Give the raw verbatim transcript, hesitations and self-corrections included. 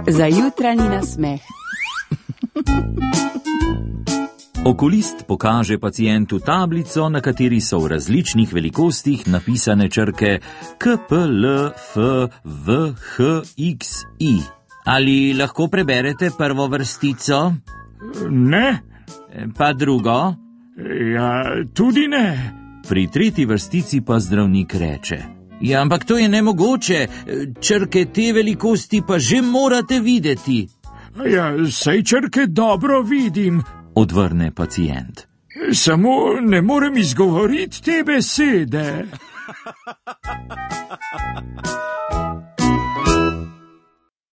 Za jutranji nasmeh. Okulist pokaže pacientu tablico, na kateri so v različnih velikostih napisane črke K, P, L, F, V, H, X, I. Ali lahko preberete prvo vrstico? Ne. Pa drugo? Ja, tudi ne. Pri tretji vrstici pa zdravnik reče: Ja, ampak to je nemogoče, črke te velikosti pa že morate videti. Ja, saj črke dobro vidim, odvrne pacient. Samo ne morem izgovoriti te besede.